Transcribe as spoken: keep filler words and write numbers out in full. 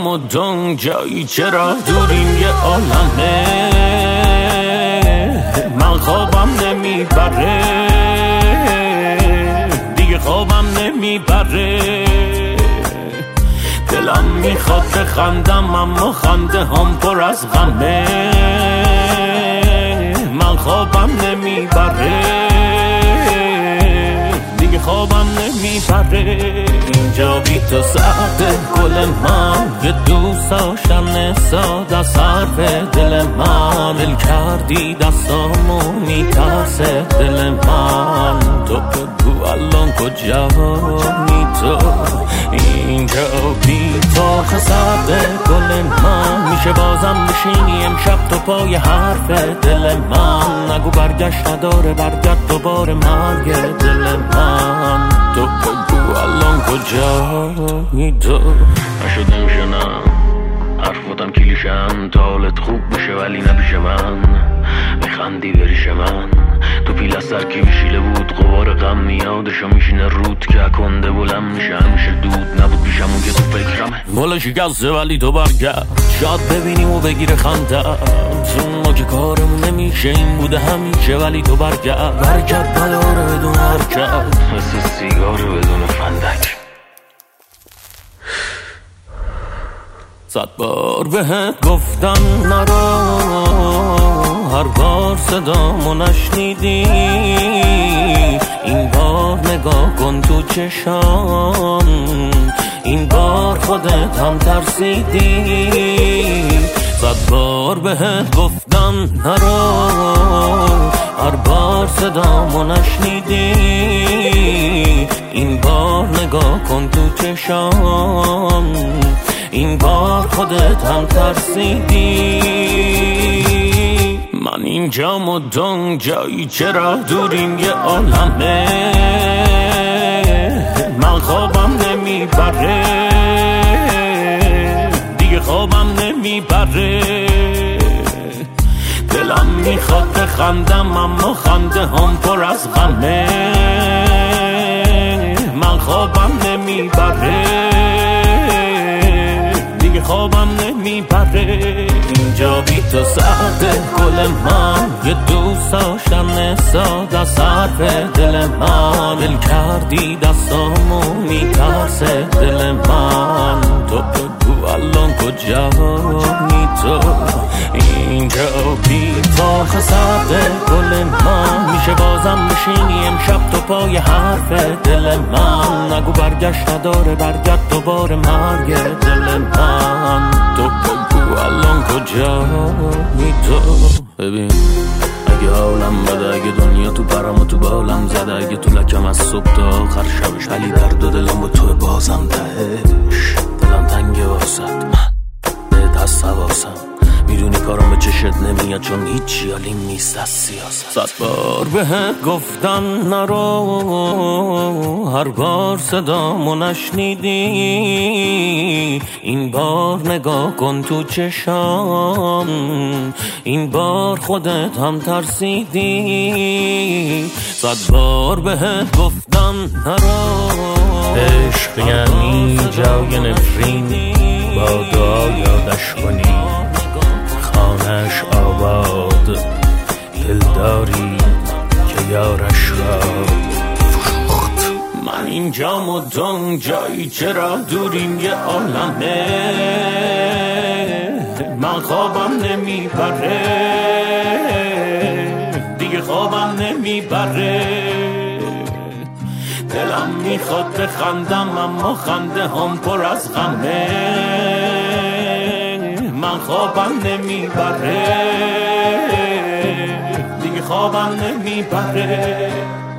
و دنگ جایی چرا دوریم یه عالمه من خوابم نمیبره دیگه خوابم نمیبره دلم میخواد بخندم اما خنده هم پر از غمه من خوابم نمیبره دیگه خوابم نمیبره اینجا بی تو سرده گل من یه دوست داشتن ساده از حرف دل من دل کردی دستامو میترسه دل من تو بگو الان کجا می تو اینجا بی تو سرده گل من میشه بازم بشینی امشب تو پای حرف دل من نگو برگشت نداره برگرد دوباره مرگ دل من تو بگو الان کجا می تو نشده میشنم حرفاتم کلیشم تا حالت خوب بشه ولی نبیشه من میخندی بریش من تو پیل از سر کی بشیله بود غبار غم میادشو میشینه رود که کنده بلم میشه همیشه دود نبود پیشم اون که تو فکرمه بالا شکسته ولی تو برگرد شاید ببینیم و بگیره خنده چون ما که کارمون نمیشه این بوده همیشه ولی تو برگرد برگرد نداره بدون حرکت مثل سیگار بدون فندک صد بار بهت گفتم نرو هر بار صدامو نشنیدی این بار نگاه کن تو چشام این بار خودت هم ترسیدی صد بار بهت گفتم نرو هر بار صدامو نشنیدی این بار نگاه کن تو چشام این بار خودت هم ترسیدی من اینجام و دنگ جایی چرا دوریم یه عالمه من خوابم نمیبره دیگه خوابم نمیبره دلم میخواد بخندم اما خنده هم پر از غمه من خوابم نمیبره خوابم نمیبره اینجا بی تو سرده گل من یه دوست داشتن ساده از حرف دل من دل کردی دستامو میترسه دل من تو بگو الان کجا می تو اینجا بی تو سرده گل من میشه بازم بشینی امشب تو پای حرف دل من نگو برگشت نداره برگرد دوباره مرگ دل من تو بگو الان کجا می تو ببین اگه حالم بده اگه دنیا تو پرم و تو بالم زده اگه تو لکم از صبح تا آخر شبش ولی درد و دلم با تو بازم تهش دلم تنگه واسد من بهت هست حواسم میدونی کارم به چشت نمیاد چون هیچی حالیم نیست از سیاست صد بار بهت گفتم نرو هر بار صدامو نشنیدی این بار نگاه کن تو چشام این بار خودت هم ترسیدی صد بار بهت گفتم نرو عشق یعنی جای نفرین با دعا یادش کنی خانش آباد دلداری که یارش را فروخت من اینجام و دنگ جایی چرا دوریم یه عالمه من خوابم نمیبره دیگه خوابم نمیبره دلم میخواد بخندم اما خنده هم پر از غمه من خوابم نمیبره دیگه خوابم نمیبره